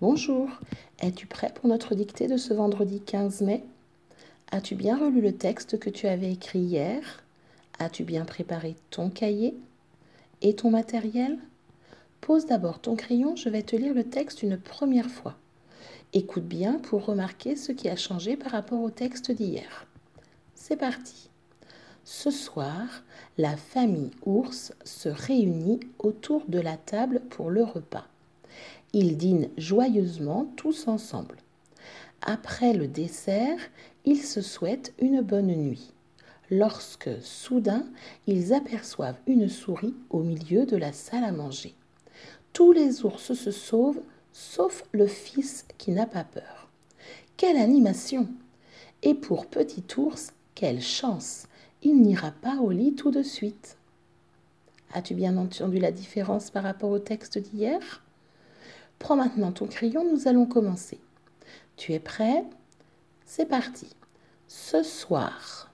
Bonjour, es-tu prêt pour notre dictée de ce vendredi 15 mai? As-tu bien relu le texte que tu avais écrit hier? As-tu bien préparé ton cahier et ton matériel? Pose d'abord ton crayon, je vais te lire le texte une première fois. Écoute bien pour remarquer ce qui a changé par rapport au texte d'hier. C'est parti. Ce soir, la famille ours se réunit autour de la table pour le repas. Ils dînent joyeusement tous ensemble. Après le dessert, ils se souhaitent une bonne nuit, lorsque soudain ils aperçoivent une souris au milieu de la salle à manger. Tous les ours se sauvent, sauf le fils qui n'a pas peur. Quelle animation! Et pour Petit ours, quelle chance! Il n'ira pas au lit tout de suite. As-tu bien entendu la différence par rapport au texte d'hier? Prends maintenant ton crayon, nous allons commencer. Tu es prêt? C'est parti. Ce soir,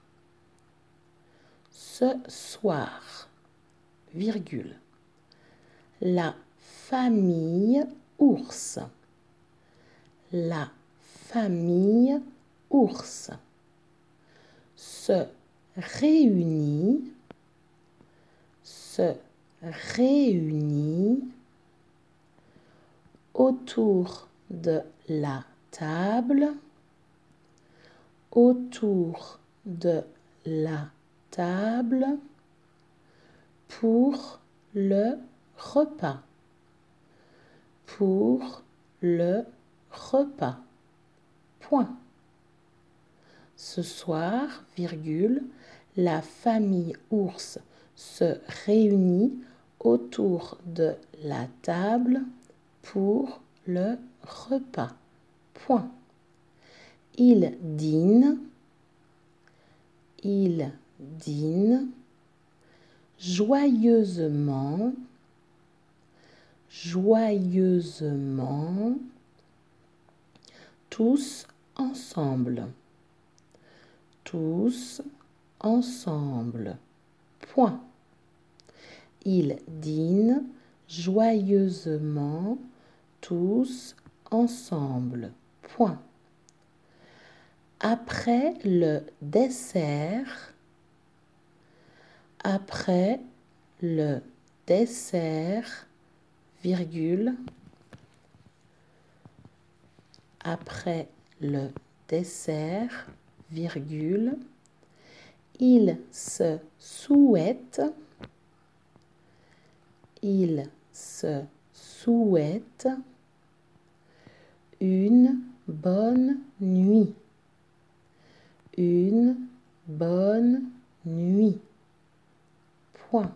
virgule, la famille ours, la famille ours se réunit autour de la table, pour le repas, Point. Ce soir, virgule, la famille ours se réunit autour de la table pour le repas. Point. Ils dînent joyeusement, tous ensemble. Point. Ils dînent joyeusement tous ensemble. Point. Après le dessert, virgule, après le dessert, virgule, ils se souhaitent une bonne nuit. Point.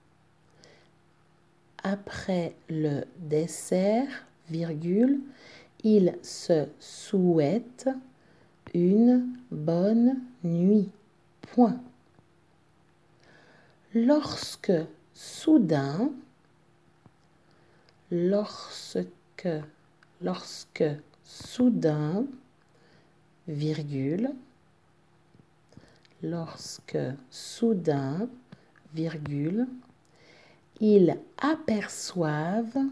Après le dessert, virgule, ils se souhaitent une bonne nuit. Point. Lorsque soudain, virgule, ils aperçoivent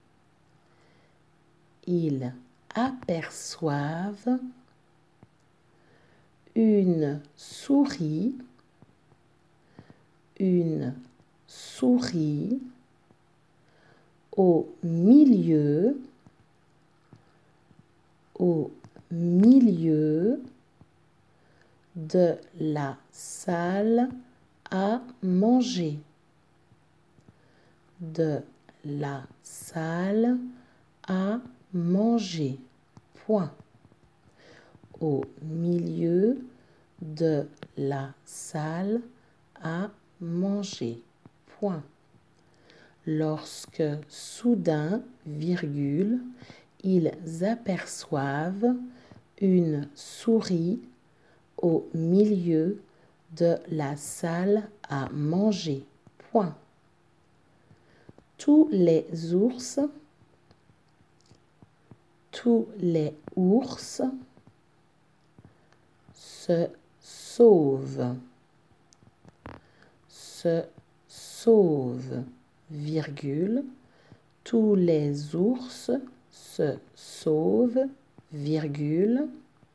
une souris au milieu de la salle à manger. Point. Au milieu de la salle à manger. Point. Lorsque soudain, virgule, ils aperçoivent une souris au milieu de la salle à manger. Point. Tous les ours se sauvent, virgule, tous les ours se sauve, virgule,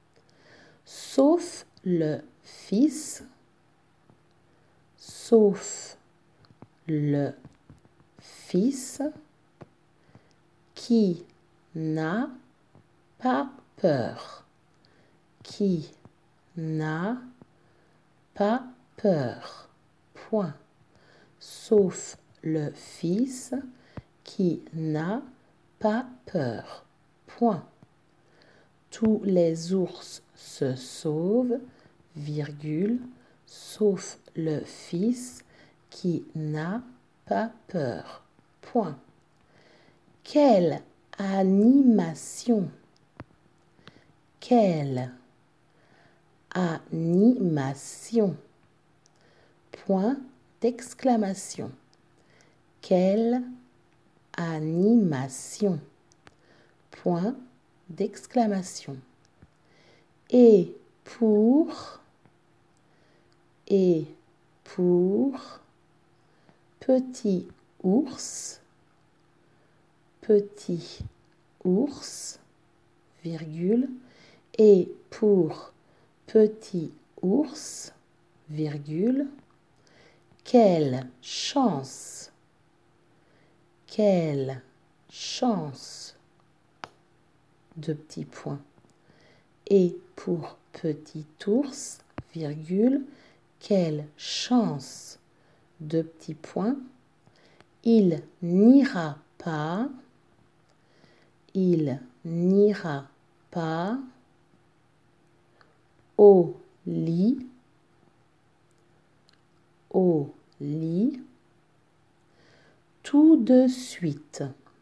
sauf le fils, sauf le fils qui n'a pas peur, qui n'a pas peur, point. Sauf le fils qui n'a pas peur, point. Tous les ours se sauvent, virgule, sauf le fils qui n'a pas peur, point. Quelle animation! Quelle animation! Point d'exclamation. Quelle animation! Point d'exclamation. Et pour petit ours, virgule, et pour petit ours, virgule, quelle chance, deux petits points. Et pour petit ours, virgule, quelle chance, deux petits points. Il n'ira pas, au lit, tout de suite,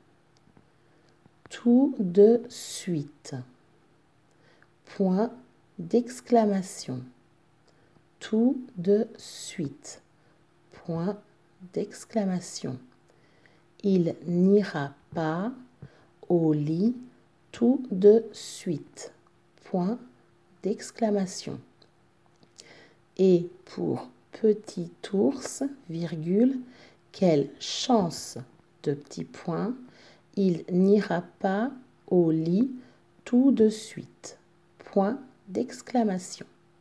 point d'exclamation, tout de suite, point d'exclamation. Il n'ira pas au lit tout de suite, point d'exclamation. Et pour petit ours, virgule, quelle chance, deux petits points, il n'ira pas au lit tout de suite, point d'exclamation.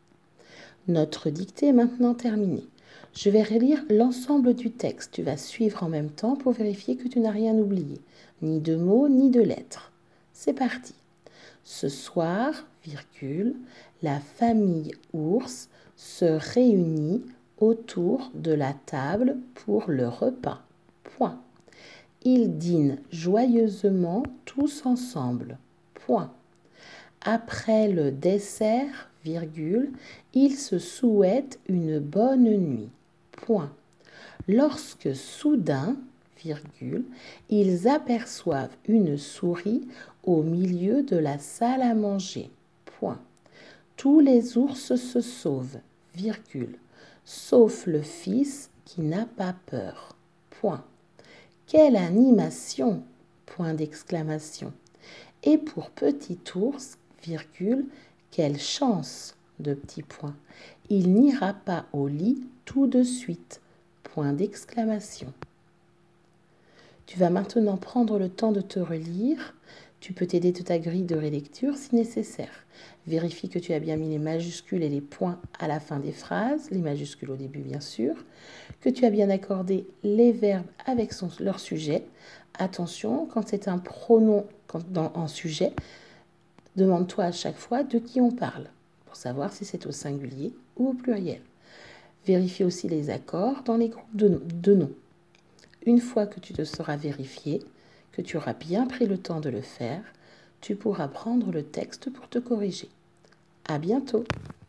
Notre dictée est maintenant terminée. Je vais relire l'ensemble du texte. Tu vas suivre en même temps pour vérifier que tu n'as rien oublié, ni de mots, ni de lettres. C'est parti. Ce soir, virgule, la famille ours se réunit autour de la table pour le repas. Point. Ils dînent joyeusement tous ensemble. Point. Après le dessert, virgule, ils se souhaitent une bonne nuit. Point. Lorsque soudain, virgule, ils aperçoivent une souris au milieu de la salle à manger. Point. Tous les ours se sauvent, virgule, sauf le fils qui n'a pas peur. Point. Quelle animation! Point d'exclamation. Et pour petit ours, virgule, quelle chance! Deux petits points. Il n'ira pas au lit tout de suite. Point d'exclamation. Tu vas maintenant prendre le temps de te relire. Tu peux t'aider de ta grille de relecture si nécessaire. Vérifie que tu as bien mis les majuscules et les points à la fin des phrases, les majuscules au début bien sûr, que tu as bien accordé les verbes avec leur sujet. Attention, quand c'est un pronom en sujet, demande-toi à chaque fois de qui on parle, pour savoir si c'est au singulier ou au pluriel. Vérifie aussi les accords dans les groupes de noms. Une fois que tu te seras vérifié, que tu auras bien pris le temps de le faire, tu pourras prendre le texte pour te corriger. À bientôt!